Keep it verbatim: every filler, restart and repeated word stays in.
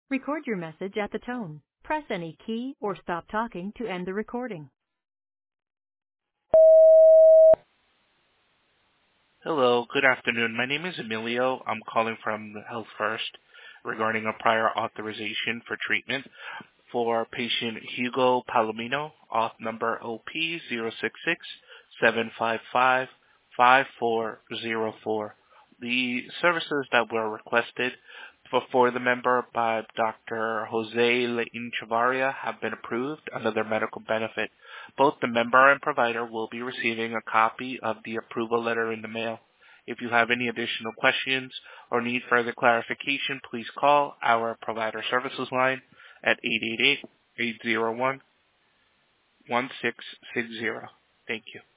Record your message at the tone. Press any key or stop talking to end the recording. Hello, good afternoon. My name is Emilio. I'm calling from the Health First regarding a prior authorization for treatment for patient Hugo Palomino, auth number O P zero six six seven five five five four zero four. The services that were requested for, for the member by Doctor Jose Lein Chavaria have been approved under their medical benefit. Both the member and provider will be receiving a copy of the approval letter in the mail. If you have any additional questions or need further clarification, please call our provider services line at eight eight eight, eight zero one, one six six zero. Thank you.